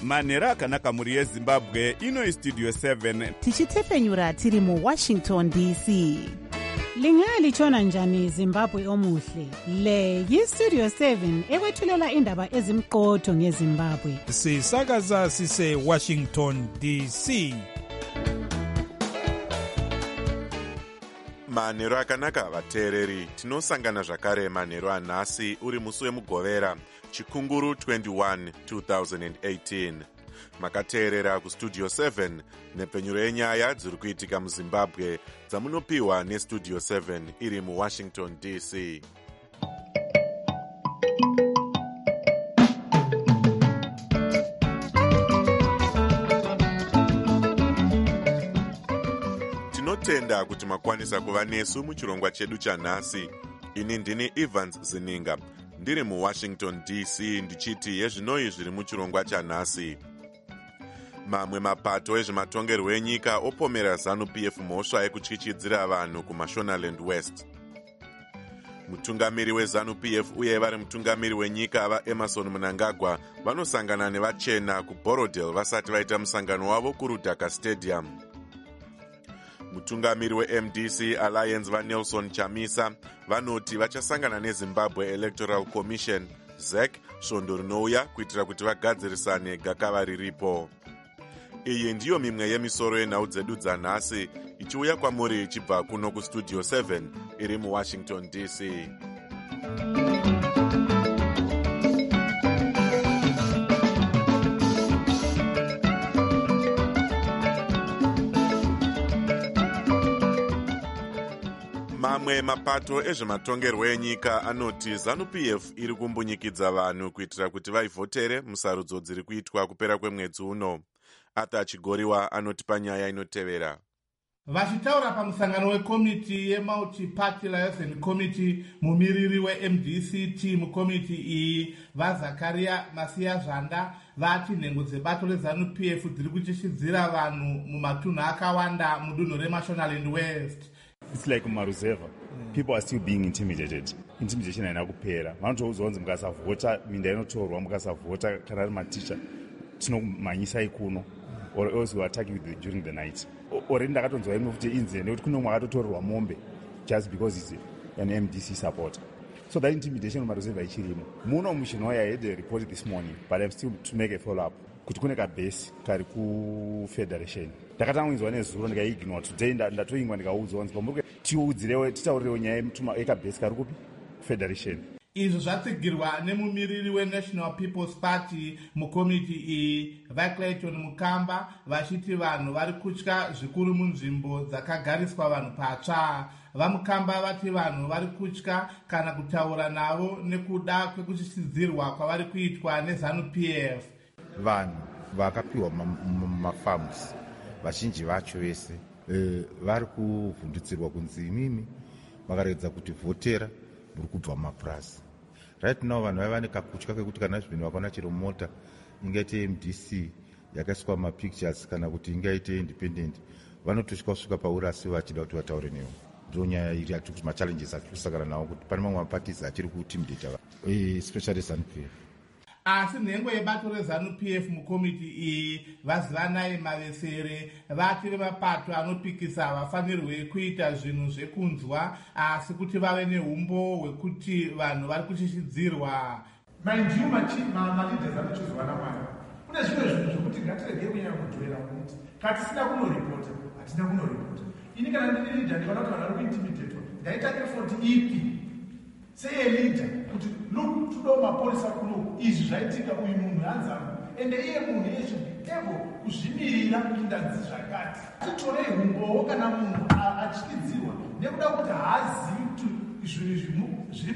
manhero akanaka mhuri yezimbabwe. Ino istudio 7 tichitefenyura tiri muwashington dc. Lingalitshona njani Zimbabwe omuhle? Le yistudio 7 ekwethulela indaba ezimqotho ngeZimbabwe. Sisakaza sise Washington DC. Manhero akanaka vateereri, tinosangana zvakare manhero anhasi uri musi wemugovera chikunguru 21 2018. Makateerera kustudio 7 nepfenyuro yenyaya dziri kuitika muzimbabwe dzamunopiwa nestudio 7 iri muwashington dc. Tinotenda kuti makwanisa kuva nesu muchirongwa chedu chanhasi. Ini ndini Evans Zininga, ndiri muwashington dc ndichiti yezvinoi zviri muchirongwa chanhasi. Mamwe mapato ezvematongerwo enyika opomera ZANU-PF mhosva yekutyichidzira vanhu kuMashonaland West. Mutungamiri weZANU-PF uye vari mutungamiri wenyika vaEmerson Mnangagwa vanosangana nevachena kuBorodale vasati vaita musangano wavo kuRudhaka Stadium. Mutungamiri weMDC Alliance vaNelson Chamisa vanoti vachasangana neZimbabwe Electoral Commission ZEC svondo rinouya kuitira kuti vagadzirisane gakava riripo. Iyi ndiyo mimwe yemisoro yenhau dzedu dzanhasi ichiuya kwamuri ichibva kuno kustudio 7 iri muwashington dc. Mamwe mapato ezvematongerwo enyika anoti ZANU-PF iri kumbunyikidza vanhu kuitira kuti vaivhotere musarudzo dziri kuitwa kupera kwemwedzi uno. Ata Chigoriwa anoti panyaya inotevera. Vachitaura pamusangano wekomiti yeMulti-Party Liaison Committee, mumiriri weMDC mukomiti iyi vaZakaria Masiya Zhanda vati nhengo dzebato reZANU-PF dziri kuchishidzira vanhu mumatunhu akawanda mudunhu reMashonaland West. It's like Maruzeva. People are still being intimidated. Intimidation haina kupera. Vanotoudzwa kunzi mukasavhota minda inotorwa, mukasavhota kana ari maticha tinokumhanyisai kuno, or else we attack you during the night. Already ndakatonzwa imwe futi incident nekuti kuno mwakatotorerwa mombe just because he's an MDC supporter. So that intimidation Maruzeva ichirimo. Muno mushinoya I had a report this morning, but I'm still to make a follow up. Kuti kune kabhesi kari kufederation. Ndakatangoinzwa nezuro ndikaignore today ndatoingwa ndikaudzwa kunzi pamuri tiudzirewo titaurirewo nyaya yekabhesi kari kupi federation. Izvo zvatsigirwa nemumiriri weNational People's Party mukomiti iyi vaClayton Mukamba vachiti vanhu vari kutya zvikuru munzvimbo dzakagariswa vanhu patsva. VaMukamba vati vanhu vari kutya kana kutaura navo nekuda kwekuchisidzirwa kwavari kuitwa neZANU-PF. Vanhu vakapiwa mafarms vazhinji vacho vese vari kuvhundutsirwa kunzi imimi vakaredza kuti vhotera muri kubva mapurazi. Right now vanhu vaiva nekakutya kekuti kana zvino vakaona chero mota ingaite MDC yakaiswa mapictures kana kuti ingaite independent vanotosvika kusvika pauri asi vachida kuti vataure nevo. Ndo nyaya iri yati kuti machallenges atiri kusangana nawo kuti pane mamwe maparties achiri kutimidata especially ZANU-PF. Asi nhengo yebato reZANU-PF mukomiti iyi vazivanai Mavesere vati vemapato anopikisa havafanirwe kuita zvinhu zvekunzwa asi kuti vave neumbo hwekuti vanhu vari kuchishidzirwa. Maindiu maleaders anochizwana mwari kune zvimwe zvinhu zvokuti ngatirege kunyanya kudhwera kuti katisina kunoripota hatina kunoripota. Ini kana ndiri leader ndikaona kuti vanhu vari kuintimidatwa ndaita effort ipi seyeleader kuti look toda mapolisa kuno izvi zvaitika uyu munhu hanzama ende iye munhu yeshe ego kuzvimirira kundanzi zvakati titorei humbowo kana munhu atyidzirwa nekuda kuti haazivi kuti zvinhu zviri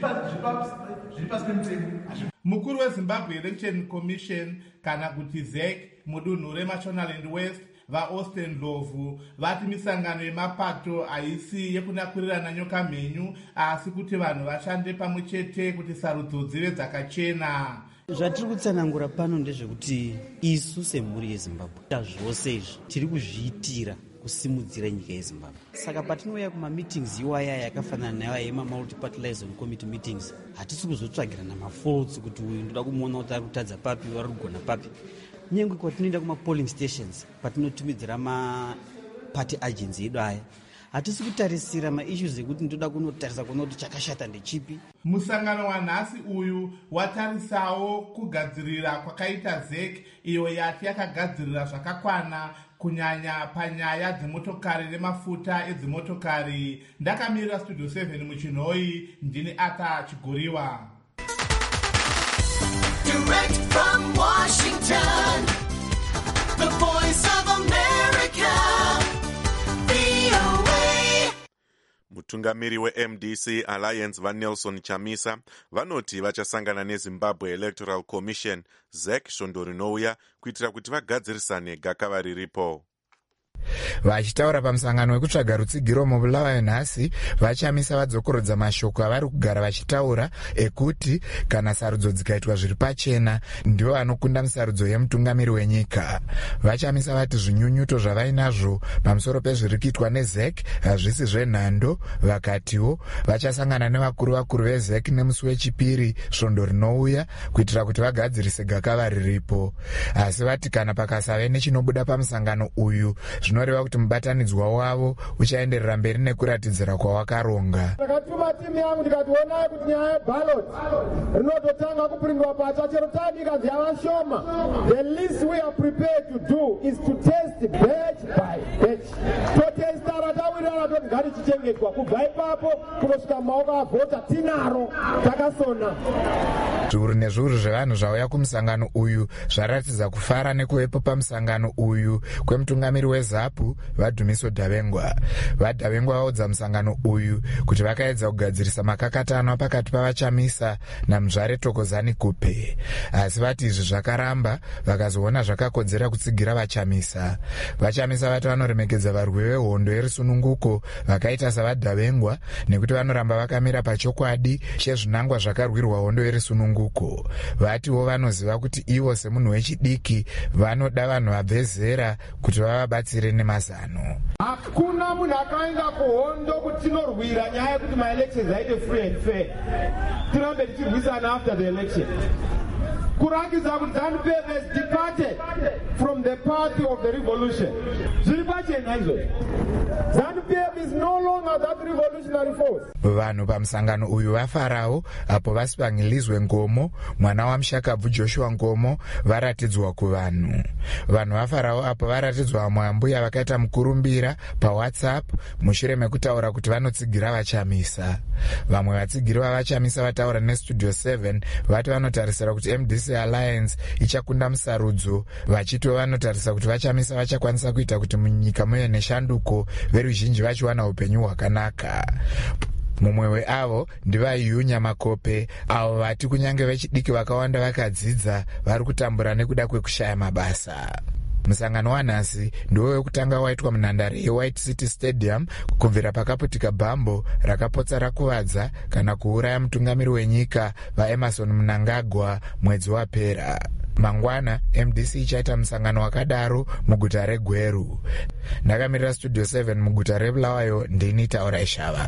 pasi pemutemo. Mukuru weZimbabwe Election Commission kana kuti ZEC mudunhu reMashonaland West vaAustin Ndlovu vati misangano yemapato haisi yekunakwirirana nyoka mhenyu asi kuti vanhu vashande pamwe chete kuti sarudzo dzive dzakachena. Zvatiri kutsanangura pano ndezvekuti isu semhuri yeZimbabwe zvose izvi tiri kuzviitira kusimudzira nyika yeZimbabwe. Saka patinouya kumameetings iwaya yakafanana nayo yema-multi-party liaison committee meetings hatisi kuzotsvagirana mafaults kuti uyu ndoda kumuona kuti ari kutadza papi vari kugona papi. nyengwe kwatinoenda kumapolling stations patinotumidzira maparty agents edu aya hatisi kutarisira maissues ekuti ndoda kunotarisa kuona kuti chakashata ndechipi. Musangano wanhasi uyu watarisawo kugadzirira kwakaita ZEC iyo yati yakagadzirira zvakakwana kunyanya panyaya dzemotokari nemafuta edzimotokari. Ndakamirira Studio 7 muchinhoi, ndini Ata Chiguriwa. Direct from Washington, the voice of America, VOA. Mutungamiri weMDC Alliance vaNelson Chamisa vanoti vachasangana neZimbabwe Electoral Commission ZEC svondo rinouya kuitira kuti vagadzirisane gakava riripo. Vachitaura pamusangano wekutsvaga rutsigiro mubulawayo nhasi, vaChamisa vadzokorodza mashoko avari kugara vachitaura ekuti kana sarudzo dzikaitwa zviri pachena ndivo vanokunda musarudzo yemutungamiri wenyika. VaChamisa vati zvinyunyuto zvavainazvo pamusoro pezviri kuitwa neZEC hazvisi zvenhando. Vakatiwo vachasangana nevakuru veZEC nemusi wechipiri svondo rinouya kuitira kuti vagadzirise gakava riripo. Asi vati kana pakasave nechinobuda pamusangano uyu zvinoreva kuti mubatanidzwa wavo uchaenderera mberi nekuratidzira kwawakaronga. Ndakatuma timu yangu ndikationa kuti nyaya yeballot rinototanga kupindwa pacha chero tadika yava shoma. The least we are prepared to do is to test batch by batch. Totestara tawirana toti ngati chichengetwa kubva ipapo kunosvika maoko avhota tinaro takasona. Zviuru nezviuru zvevanhu zvauya kumusangano uyu zvaratidza kufara nekuvepo pamusangano uyu kwemutungamiri weZAPU vaDhumiso Davengwa. VaDavengwa vaudza musangano uyu kuti vakaedza kugadzirisa makakatano pakati pavaChamisa naMuzvare Thokozani Kupe, asi vati izvi zvakaramba vakazoona zvakakodzera kutsigira vaChamisa. VaChamisa vati vanoremekedza varwi vehondo yerisununguko vakaita savaDavengwa nekuti vanoramba vakamira pachokwadi chezvinangwa zvakarwirwa hondo yerisununguko. Vatiwo vanoziva kuti ivo semunhu wechidiki vanoda vanhu vabve zera kuti vavabatsire nemazano. Hakuna munhu akaenda kuhondo kuti tinorwira nyaya yekuti maelections aite free and fair. Tirambe tichirwisana after the election. Kurangidza kuti ZANU-PF has departed from the party of the revolution. Zviri pachena izvozvo. ZANU-PF is no longer that revolutionary force. Vanhu pamusangano uyu vafarawo apo Vasipangilizwe Ngomo, mwana waMushakabvu Joshua Ngomo, varatidzwa kuvanhu. Vanhu vafarawo apo varatidzwa mwambuya vakaita mukurumbira paWhatsApp mushure mekutaura kuti vanotsigira vaChamisa. Vamwe vatsigiri vavaChamisa vataura neStudio 7 vati vanotarisira kuti MDC Alliance ichakunda musarudzo, vachito vanotarisa kuti vaChamisa vachakwanisa kuita kuti munyika muve neshanduko, veruzhinji vachiwana upenyu hwakanaka. Mumwe weavo ndivaYunya Makope, avo vati kunyange vechidiki vakawanda vakadzidza vari kutambura nekuda kwekushaya mabasa. Musangano wanhasi ndiwo wekutanga waitwa munhandare yeWhite City Stadium kubvira pakaputika bhambo rakapotsa rakuvadza kana kuuraya mutungamiri wenyika vaEmerson Mnangagwa mwedzi wapera. Mangwana MDC ichaita musangano wakadaro muguta reGweru. Ndakamirira Studio 7 muguta reBulawayo, ndini Taura Ishava.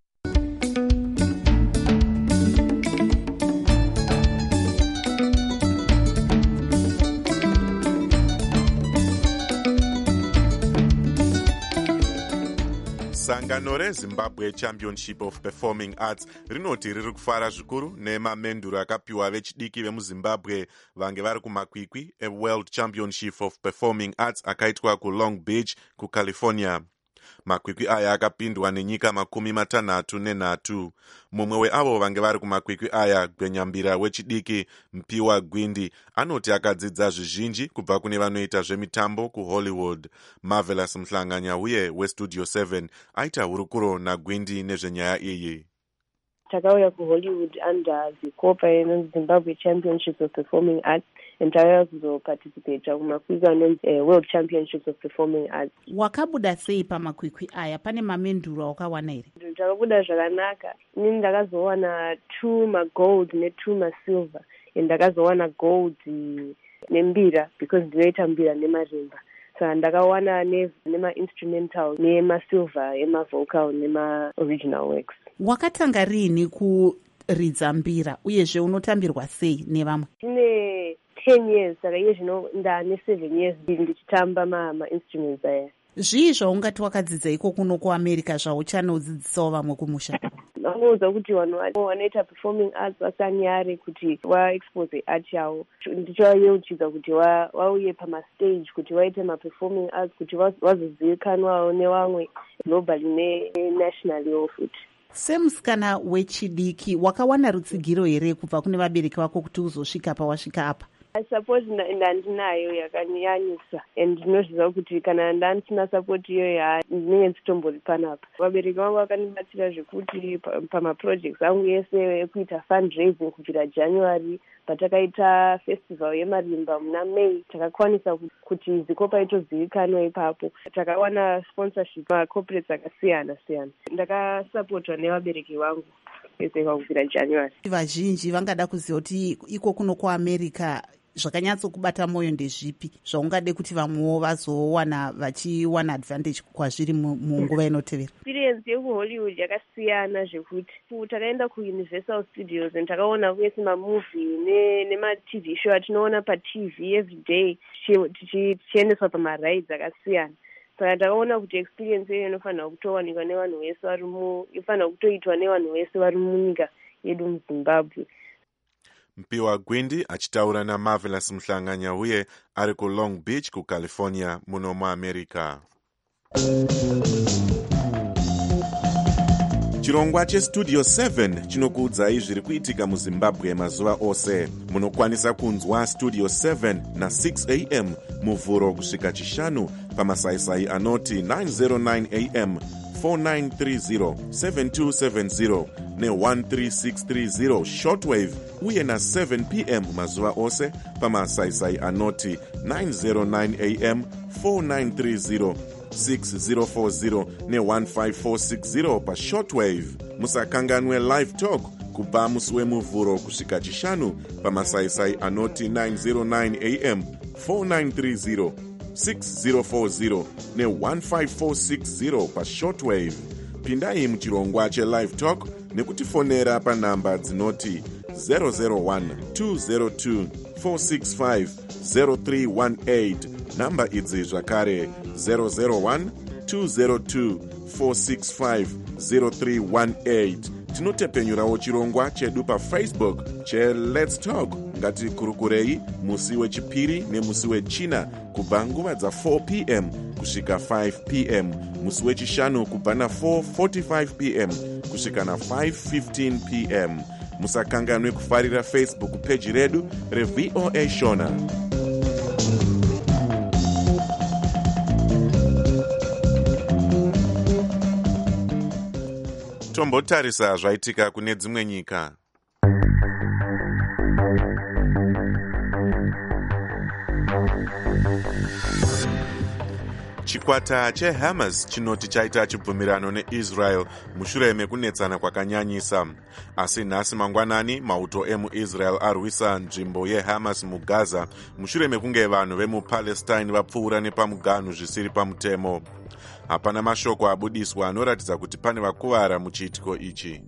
Sangano reZimbabwe Championship of Performing Arts rinoti riri kufara zvikuru nemamenduro akapiwa vechidiki vemuZimbabwe vange vari kumakwikwi eWorld Championship of Performing Arts akaitwa kuLong Beach kuCalifornia. Makwikwi aya akapindwa nenyika 63. Mumwe weavo vange vari kumakwikwi aya, Gwenyambira wechidiki Mpiwa Gwindi, anoti akadzidza zvizhinji kubva kune vanoita zvemitambo kuHollywood. Marvelous Mhlanganya uye weStudio 7 aita hurukuro naGwindi nezvenyaya iyi. Takauya kuHollywood under zikopa yeZimbabwe Championships of Performing Arts and takauya kuzoparticipate kumakwikwi anonzi World Championships of Performing Arts. Wakabuda sei pamakwikwi aya? Pane mamenduro awakawana here? Ndakabuda zvakanaka. Inini ndakazowana 2 magold ne2 masilver. Ndakazowana gold nembira because ndinoita mbira nemarimba. So ndakawana nema-instrumental nemasilver ema-vocal nema-original works. Wakatanga rini kuridza mbira uyezve unotambirwa sei nevamwe? Tine 10 years saka iye zvino ndane 7 years ndichitamba ma-instruments aya. Zvii zvaungati wakadzidza iko kuno kuAmerica zvauchanodzidzisawo vamwe kumusha? Vanoudzwa kuti vanhu vanoita performing arts vasanyare kuti vaexpose art yavo. Ndichivayeuchidza kuti vauye pamastage kuti vaite ma-performing arts kuti vazozivikanwawo nevamwe globally nenationally futi. Semusikana wechidiki wakawana rutsigiro here kubva kune vabereki vako kuti uzosvika pawasvika apa? Support ndandinayo yakanyanyisa and ndinozviziva kuti kana ndandisina support iyoyo ndinenge nditombori panapa. Vabereki vangu vakandibatsira zvekuti pamaprojects angu yese ekuita fundraising kubvira January patakaita festival yemarimba muna May takakwanisa kuti Zikopa itozivikanwa ipapo. Takawana sponsorship macorporates akasiyana siyana. Ndakasupportwa nevabereki vangu kubvira January. Vazhinji vangada kuziva kuti iko kuno kuAmerica zvakanyatsokubata mwoyo ndezvipi zvaungade kuti vamwewo vazowana vachiwana advantage kwazviri munguva inotevera? Experience yekuHollywood yakasiyana zvekuti takaenda kuUniversal Studios and takaona kwese mamovie nema-TV show atinoona paTV everyday tichiendeswa pamarides akasiyana. Saka takaona kuti experience iyo inofanira kutowanikwa nevanhu vese inofanira kutoitwa nevanhu vese vari munyika yedu muZimbabwe. Mpiwa Gwindi achitaura naMarvelous Mhlanganya uye ari kuLong Beach kuCalifornia muno muAmerica. Chirongwa cheStudio 7 chinokuudzai zviri kuitika muZimbabwe mazuva ose. Munokwanisa kunzwa Studio 7 na 6 am muvhuro kusvika chishanu pamasaisai anoti 909 am 4930 7270 ne13630 shortwave uye na 7 pm mazuva ose pamasaisai anoti 909 am 4930 6040 ne15460 pashortwave. Musakanganwe live talk kubva musi wemuvhuro kusvika chishanu pamasaisai anoti 909 am 4930 6040 ne15460 pashortwave. Pindai muchirongwa chelive talk nekutifonera panhamba dzinoti 001 202 465 0318. Namba idzi zvakare 001 202 465 0318. Tinotepenyurawo chirongwa chedu paFacebook cheLet's Talk. Ngatikurukurei musi wechipiri nemusi wechina kubva nguva dza4 pm kusvika 5 pm, musi wechishanu kubva na4:45 pm kusvika na5:15 pm. Musakanganwe kufarira Facebook page redu reVOA Shona. Tombotarisa zvaitika kune dzimwe nyika. Chikwata cheHamas chinoti chaita chibvumirano neIsrael mushure mekunetsana kwakanyanyisa. Asi nhasi mangwanani mauto emuIsrael arwisa nzvimbo yeHamas muGaza mushure mekunge vanhu vemuPalestine vapfuura nepamuganhu zvisiri pamutemo. Hapana mashoko abudiswa anoratidza kuti pane vakuvara muchiitiko ichi.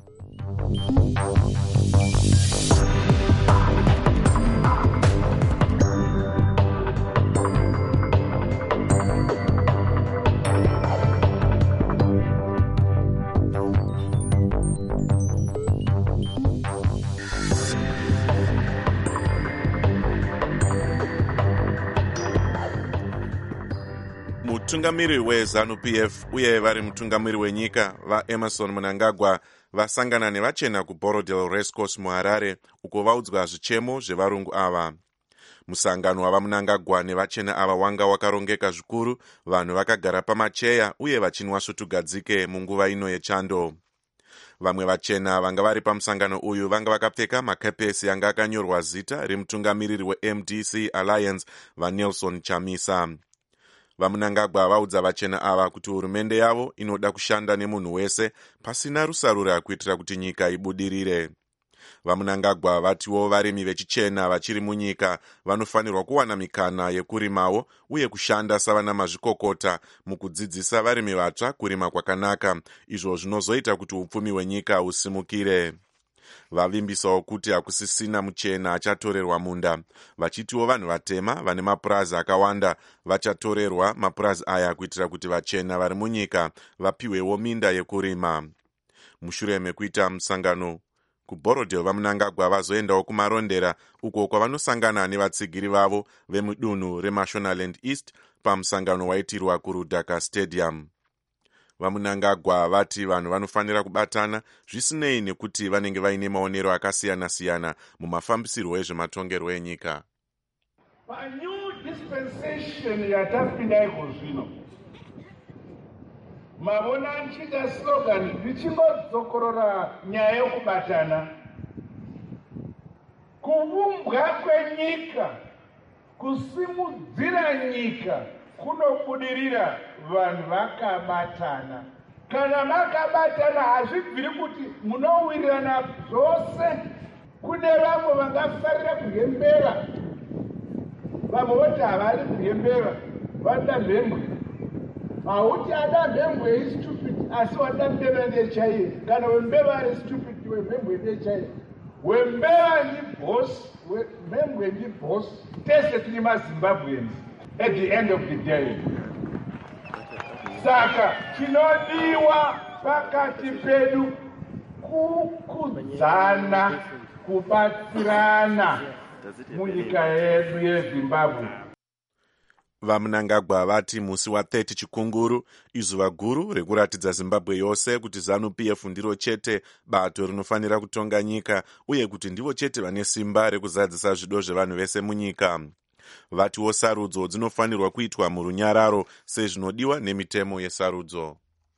Mutungamiri weZANU-PF uye vari mutungamiri wenyika vaEmerson Mnangagwa vasangana nevachena kuBorodale Racecourse muHarare uko vaudzwa zvichemo zvevarungu ava. Musangano wava Mnangagwa nevachena ava wanga wakarongeka zvikuru, vanhu vakagara pamacheya uye vachinwa svutugadzike munguva ino yechando. Vamwe vachena vanga vari pamusangano uyu vanga vakapfeka makepesi anga akanyorwa zita remutungamiriri weMDC Alliance vaNelson Chamisa. VaMnangagwa vaudza vachena ava kuti hurumende yavo inoda kushanda nemunhu wese pasina rusarura kuitira kuti nyika ibudirire. VaMnangagwa vatiwo varimi vechichena vachiri munyika vanofanirwa kuwana mikana yekurimawo uye kushanda savana mazvikokota mukudzidzisa varimi vatsva kurima kwakanaka, izvo zvinozoita kuti upfumi hwenyika husimukire. Vavimbisawo kuti hakusisina muchena achatorerwa munda, vachitiwo vanhu vatema vane mapurazi akawanda vachatorerwa mapurazi aya kuitira kuti vachena vari munyika vapiwewo minda yekurima. Mushure mekuita musangano kuBorodale, vaMnangagwa vazoendawo kumarondera uko kwavanosangana nevatsigiri vavo vemudunhu reMashonaland East pamusangano waitirwa kuRudaka Stadium. VaMnangagwa vati vanhu vanofanira kubatana zvisinei nekuti vanenge vaine maonero akasiyana-siyana mumafambisirwo ezvematongerwo enyika. New dispensation yatapinda iko zvino mavona nchida slogan zvichingodzokorora nyaya yokubatana, kuvumbwa kwenyika, kusimudzira nyika kunobudirira vanhu vakabatana. Kana makabatana hazvibviri kuti munowirirana zvose. Kune vamwe vangafarira kuhembera, vamwe voti havari kuhembera, vada mhembwe. Hauti ada mhembwe istupid, asi wada mbeva ndechaiye. Kana wembeva ari stupid, wemhembwe ndechaiye. Wembeva ndi boss, wemhembwe ndi boss. Tese tini maZimbabweans at the end of the day. Saka chinodiwa pakati pedu kukudzana, kubatsirana munyika yedu yeZimbabwe. VaMnangagwa vati musi wa30 Chikunguru izuva guru rekuratidza Zimbabwe yose kuti ZANU-PF ndiro chete bato rinofanira kutonga nyika uye kuti ndivo chete vane simba rekuzadzisa zvido zvevanhu vese munyika. Vatiwo sarudzo dzinofanirwa kuitwa murunyararo sezvinodiwa nemitemo yesarudzo.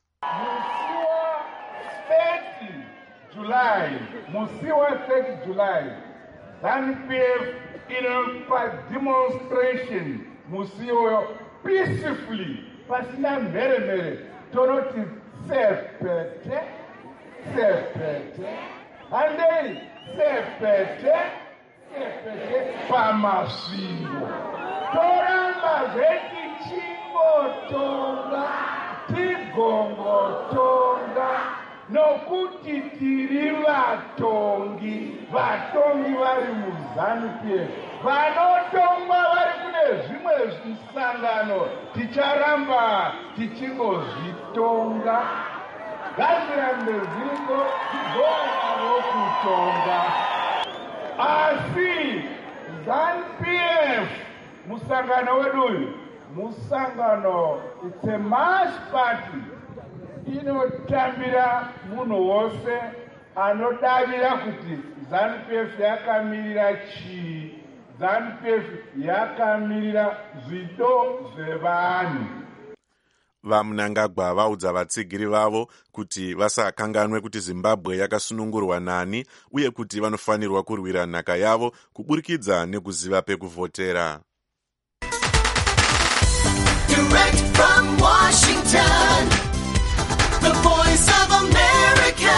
Musi wa 30 July, ZANU-PF inopa demonstration musiyo peacefully, pasina mhere, tonoti sepete, andei sepete, pamasvingo. Toramba zveti chingotonga, tigongotonga, nokuti tiri vatongi vari muZANU-PF. Vanotongwa vari kune zvimwe zvisangano, ticharamba tichingozvitonga. Ngazirambe zviriko tigonavo kutonga. Asi ZANU-PF musangano wedu uyu, musangano, it's a mass party. Inotambira munhu wose anodavira kuti ZANU-PF yakamirira chii. ZANU-PF yakamirira zvido zvevanhu. VaMnangagwa vaudza vatsigiri vavo kuti vasakanganwe kuti Zimbabwe yakasunungurwa nani uye kuti vanofanirwa kurwira nhaka yavo kuburikidza nekuziva pekuvhotera. Direct from Washington, the voice of America,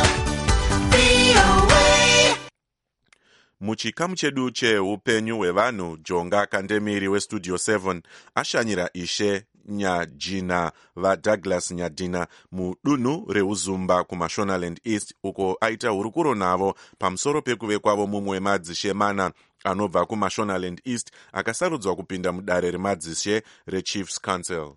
VOA. Muchikamu chedu cheupenyu hwevanhu, Jonga Kandemiri weStudio 7 ashanyira Ishe Nyajina vaDouglas Nyadina mudunhu reUzumba kuMashonaland East uko aita hurukuro navo pamusoro pekuve kwavo mumwe wemadzishe mana anobva kuMashonaland East akasarudzwa kupinda mudare remadzishe reChiefs Council.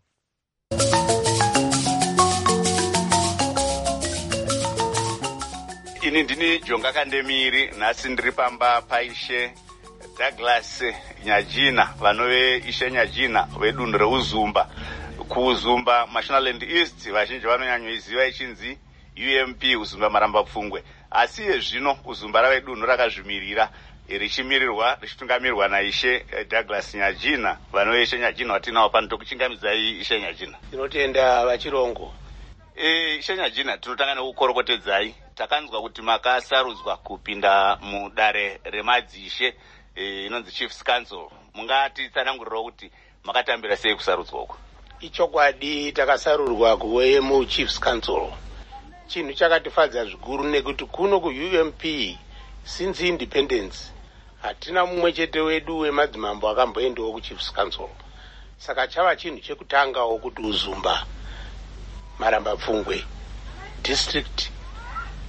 Ini ndini Jonga Kandemiri, nhasi ndiri pamba paishe Douglas Nyajina vanove Ishe Nyajina vedunhu reUzumba. KuUzumba Mashonaland East vazhinji vanonyanyoiziva ichinzi UMP Uzumba Maramba Pfungwe. Asi zvino Uzumba rave dunhu rakazvimirira richimirirwa richitungamirirwa naIshe Douglas Nyajina vanove Ishe Nyajina watinawo pano. Tokuchingamidzai Ishe Nyajina. Tinotenda vachirongo. Ishe Nyajina, tinotanga nekukorokotedzai. Takanzwa kuti makasarudzwa kupinda mudare remadzishe inonzi Chiefs Council. Mungatitsanangurirawo kuti makatambira sei kusarudzwa uku? Ichokwadi takasarurwa kuve muChiefs Council. Chinhu chakatifadza zvikuru nekuti kuno kuUMP since independence hatina mumwe chete wedu wemadzimambo akamboendawo kuChiefs Council. Saka chava chinhu chekutangawo kuti Uzumba Maramba Pfungwe district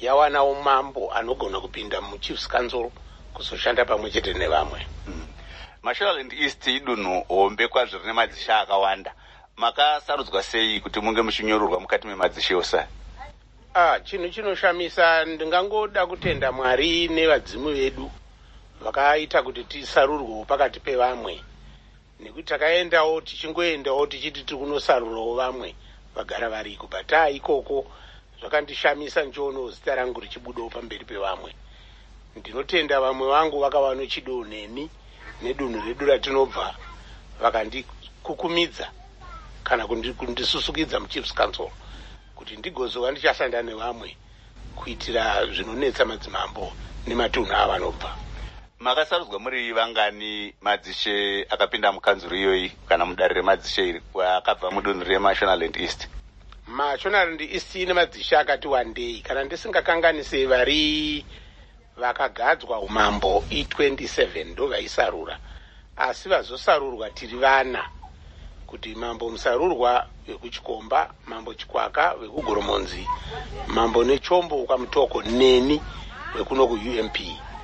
yawanawo mambo anogona kupinda muchiefs council kuzoshanda pamwe chete nevamwe. Mashonaland East idunhu hombe kwazvo rine madzisha akawanda. Makasarudzwa sei kuti munge muchinyororwa mukati memadzisha ose? Chinhu chinoshamisa, ndingangoda kutenda Mwari nevadzimu vedu vakaita kuti tisarurwewo pakati pevamwe, nekuti takaendawo tichingoendawo tichiti tiri kunosarurawo vamwe vagara variko, but ikoko zvakandishamisa ndichionawo zita rangu richibudawo pamberi pevamwe. Ndinotenda vamwe vangu vakava chido neni nedunhu redu ratinobva, vakandikukumidza kana kundisusukidza muchiefs council kuti ndigozova ndichashanda nevamwe kuitira zvinonetsa madzimambo nematunhu avanobva. Makasarudzwa muri vangani madzishe akapinda mukanzuro iyoyi kana mudare remadzishe iri akabva mudunhu reMashonaland East? Mashonaland East ine madzishe akati wandei, kana ndisingakanganise vari vakagadzwa umambo i27 ndo vaisarura, asi vazosarurwa tiri vana, kuti mambo musarurwa vekuchikomba, mambo chikwaka vekugoromonzi, mambo nechombo kwamutoko neni vekuno kuUMP.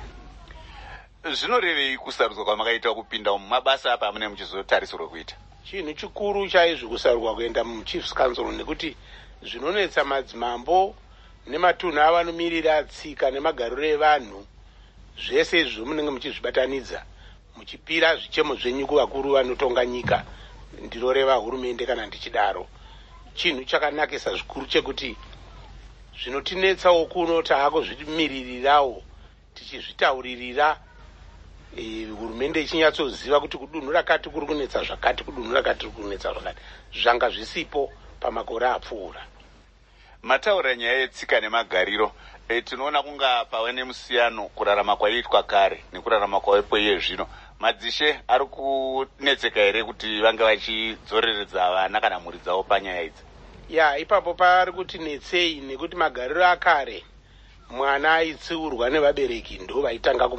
Zvinorevei kusarudzwa kwamakaita kupinda mumabasa apa amune muchizotarisirwa kuita? Chinhu chikuru chaizvo kusarurwa kuenda muchiefs council, nekuti zvinonetsa madzimambo nematunhu avanomiririra tsika nemagariro evanhu, zvese izvo munenge muchizvibatanidza muchipira zvichemo zvenyu kuvakuru vanotonga nyika, ndinoreva hurumende kana ndichidaro. Chinhu chakanakisa zvikuru chekuti zvinotinetsawo kuno taakuzvimiririrawo tichizvitauririra, hurumende ichinyatsoziva kuti kudunhu rakati kuri kunetsa zvakati, kudunhu rakati kuri kunetsa zvakati, zvanga zvisipo pamakore apfuura. Mataura nyaya yetsika nemagariro, tinoona kunga pave nemusiyano kurarama kwaiitwa kare nekurarama kwavepo iye zvino. Madzishe ari kunetseka here kuti vange vachidzoreredza vana kana mhuri dzavo panyaya idzi? Ipapo pari kuti netsei, nekuti magariro akare mwana aitsiurwa nevabereki ndo vaitanga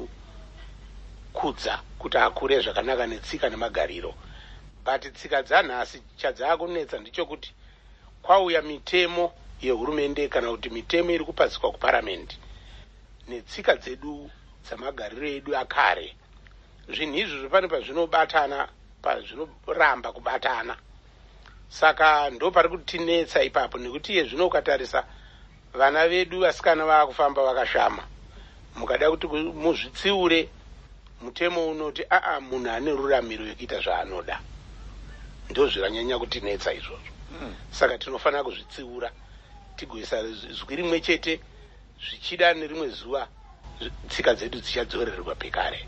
kumukudza kuti akure zvakanaka netsika nemagariro. But tsika dzanhasi chadzaakunetsa ndichokuti kwauya mitemo yehurumende kana kuti mitemo iri kupasiswa kuparamendi netsika dzedu dzamagariro edu akare. Zvinhu izvi pane pazvinobatana, pazvinoramba kubatana, saka ndo pari kutinetsa ipapo, nekuti iye zvino ukatarisa vana vedu vasikana vaakufamba vakashama, mukada kuti muzvitsiure mutemo unoti munhu ane ruramiro yekuita zvaanoda, ndo zviranyanya kutinetsa izvozvo. Saka tinofanira kuzvitsiura tigoisa zwi rimwe chete, zvichida nerimwe zuva tsika dzedu dzichadzorerwa pekare.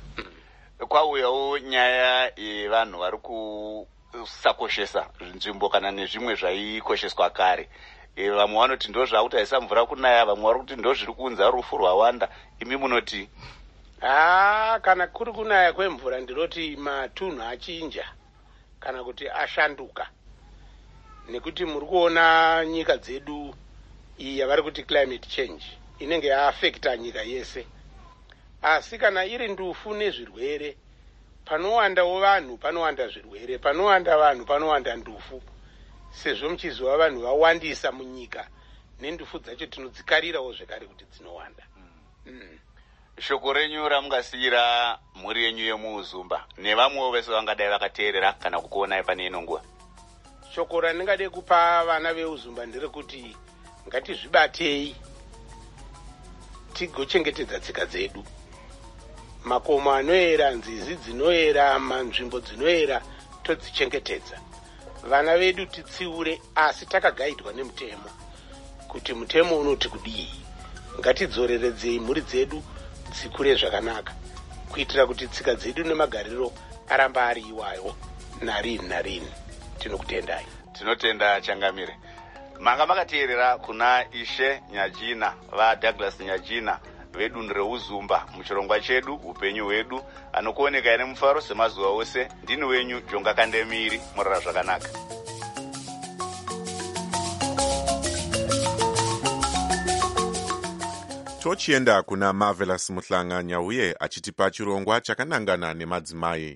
Kwauyawo nyaya yevanhu vari kusakoshesa nzvimbo kana nezvimwe zvaikosheswa kare. Vamwe vanoti ndo zvakuti haisa mvura kunaya, vamwe vari kuti ndo zviri kuunza rufu rwawanda. Imi munoti? Kana kuri kunaya kwemvura ndinoti matunhu achinja kana kuti ashanduka, nekuti muri kuona nyika dzedu iyi yavari kuti climate change inenge yaafekta nyika yese. Asi kana iri ndufu nezvirwere, panowandawo vanhu panowanda zvirwere, panowanda vanhu panowanda ndufu. Sezvo muchiziva vanhu vawandisa munyika, nendufu dzacho tinodzikarirawo zvekare kuti dzinowanda. Shoko renyu ramungasiyira mhuri yenyu yemuuzumba nevamwewo vese vangadai vakateerera kana kukuonai pane ino nguva? Shoko randingade kupa vana veuzumba nderekuti ngatizvibatei tigochengetedza tsika dzedu. Makomo anoera, nzizi dzinoera, manzvimbo dzinoera, todzichengetedza. Vana vedu titsiure, asi takagaidwa nemutemo, kuti mutemo unoti kudii. Ngatidzoreredzei mhuri dzedu dzikure zvakanaka, kuitira kuti tsika dzedu nemagariro aramba ari iwayo narini narini. Tinokutendai. Tinotenda Changamire. Manga makateerera kuna Ishe Nyajina vaDouglas Nyajina vedunhu reuzumba muchirongwa chedu upenyu hwedu, anokuoneka ine mufaro semazuva ose. Ndini wenyu Jonga Kandemiri, murara zvakanaka. Tochienda kuna Marvelous Muhlanga Nyauye achitipa chirongwa chakanangana nemadzimai.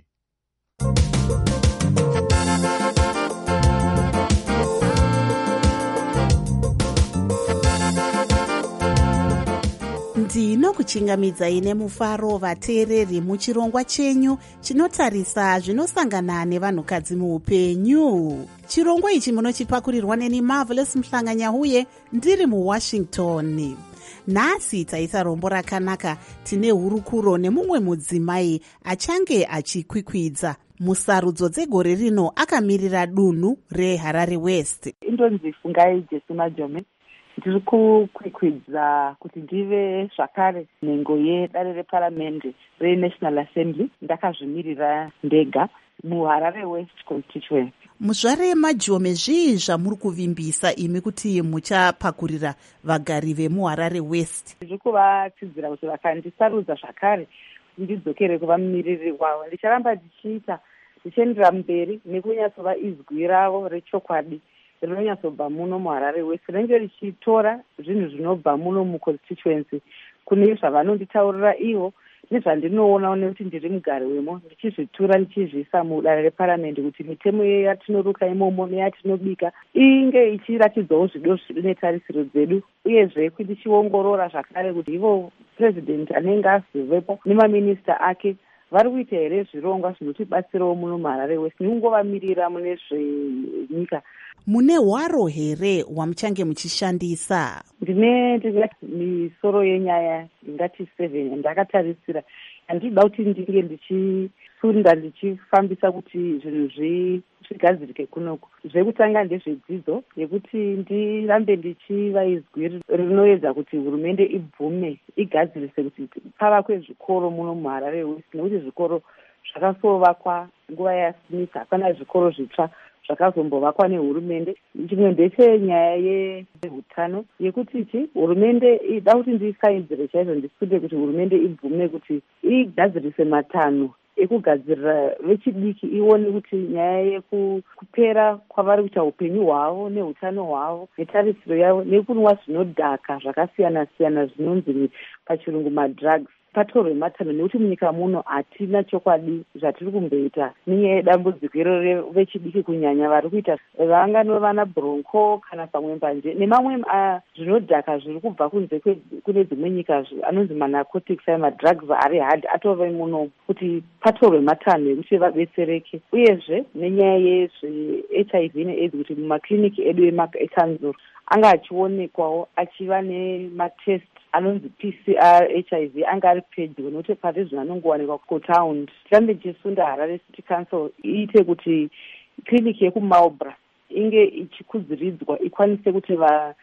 ndinokuchingamidzai nemufaro vateereri muchirongwa chenyu chinotarisa zvinosangana nevanhukadzi muupenyu. Chirongwa ichi munochipakurirwa neni Marvelous Mhlanganyauye ndiri muWashington. Nhasi taisa rombo rakanaka. Tine hurukuro nemumwe mudzimai achange achikwikwidza. Musarudzo dzegore rino akamirira dunhu reHarare West. Indonzi Fungai Jesse Majome. Ndiri kukwikwidza kuti ndive zvakare nhengo yedare reparamende reNational Assembly. Ndakazvimirira ndega muHarare West constituency. Muzvare Majome, zvii zvamuri kuvimbisa imi kuti muchapakurira vagari vemuHarare West? Ndiri kuvatsidzira kuti vakandisarudza zvakare ndidzokere kuva mumiriri wavo. Ndicharamba ndichiita ndichiendera mberi nekunyatsova izwi ravo rechokwadi rinonyatsobva muno muHarare West, rinenge richitora zvinhu zvinobva muno muconstituency kune zvavanonditaurira ivo nezvandinoona nekuti ndiri mugari wemo, ndichizvitura ndichizviisa mudare reparamende kuti mitemo yatinoruka imomo neyatinobika inge ichiratidzawo zvido netarisiro dzedu, uyezve kuti ndichiongorora zvakare kuti ivo president anenge azovepo nemaminista ake vari kuita here zvirongwa zvinotibatsirawo muno muHarare West nekungovamirira mune zvenyika. Mune hwaro here hwamuchange muchishandisa? Ndine misoro yenyaya ingati 7 ndakatarisira. Handida kuti ndinge ndichisunda ndichifambisa kuti zvinhu zvigadzirike kunoku. Zvekutanga ndezvedzidzo yekuti ndirambe ndichiva izwi rinoedza kuti hurumende ibvume igadzirise kuti pava kwezvikoro muno muHarare West, nekuti zvikoro zvakasovakwa nguva yaSmith, hapana zvikoro zvitsva zvakazombovakwa nehurumende. Chimwe ndechenyaya yehutano yekuti hurumende ida kuti ndisainzire chaizvo ndisunde kuti hurumende ibvume kuti igadzirise matanho ekugadzirira vechidiki, ione kuti nyaya yekupera kwavari kuita upenyu hwavo nehutano hwavo netarisiro yavo nekunwa zvinodhaka zvakasiyana siyana zvinonzi pachirungu madrugs patorwe matanho, nekuti munyika muno hatina chokwadi zvatiri kumboita nenyaya yedambudziko iro vechidiki kunyanya vari kuita vanganova nabronco kana pamwe mbanje nemamwe zvinodhaka zviri kubva kunze kune dzimwe nyika anonzi manarcotics madrugs ari hard atove muno kuti patorwe matanho ekuti vabetsereke, uyezve nenyaya yezveHIV neAIDS kuti mumakliniki edu ekanzuro anga achionekwawo achiva nematest anonzi PCR HIV anga ari pedyo, nokuti patezvino anongowanikwa kutaundi. Tirambe tichisunda Harare City Council iite kuti kliniki yekuMarlborough inge ichikudziridzwa ikwanise kuti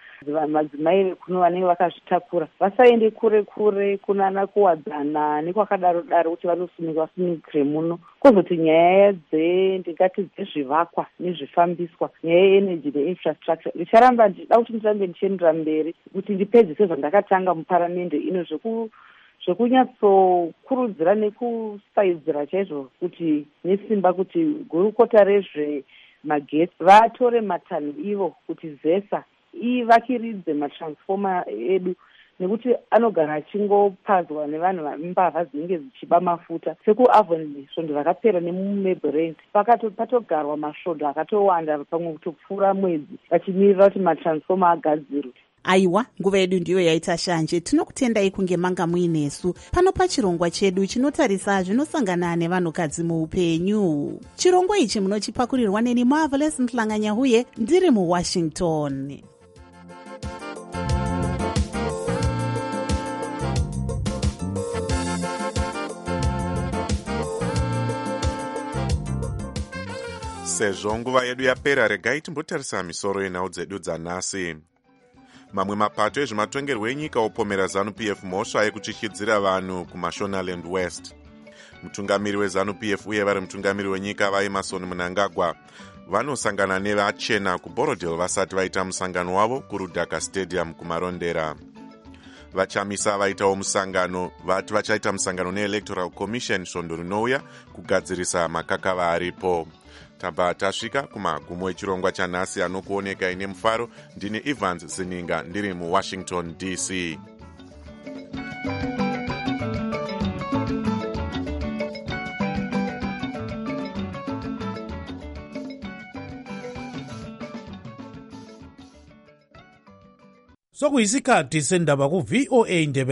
madzimai kuno vanenge vakazvitakura vasaende kure kure kunana kuwadzana nekwakadaro daro kuti vanosunukire muno. Kwozoti nyaya ndingati dzezvivakwa nezvifambiswa, nyaya yeenergy neinfrastructure ndicharamba ndida kuti ndirambe ndichiendera mberi kuti ndipedzise zvandakatanga muparamende ino zvekunyatsokurudzira nekusaidzira chaizvo kuti nesimba kuti gurukota rezvemagetsi vatore matanho ivo kuti ZESA ivakiridze matransfoma edu, nekuti anogara achingopadzwa nevanhu mbavha dzinenge dzichiba mafuta. SekuAvonlea svondo vakapera nemuMaryland patogarwa masvondo akatowanda pamwe kutopfuura mwedzi vachimirira kuti matransfoma agadzirwe. Aiwa, nguva yedu ndiyo yaita shanje. Tinokutendai kunge manga muinesu pano pachirongwa chedu chinotarisa zvinosangana nevanhukadzi muupenyu. Chirongwa ichi munochipakurirwa neni Marvelous Mhlanganyauye ndiri muWashington. Sezvo nguva yedu yapera, regai timbotarisa misoro yenhau dzedu dzanhasi. Mamwe mapato ezvematongerwo enyika opomera ZANU-PF mhosva yekutyityidzira vanhu kuMashonaland West. Mutungamiri weZANU-PF uye vari mutungamiri wenyika vaEmerson Mnangagwa vanosangana nevachena kuBorodale vasati vaita musangano wavo kuRudhaka Stadium kumarondera. Vachamisa vaitawo musangano vati vachaita musangano neElectoral Commission svondo rinouya kugadzirisa makakava aripo. Tabva tasvika kumagumo echirongwa chanhasi anokuoneka ine mufaro. Ndine Evans Zininga ndiri muWashington DC. Sokuyisikhathi sendaba ku VOA Ndebe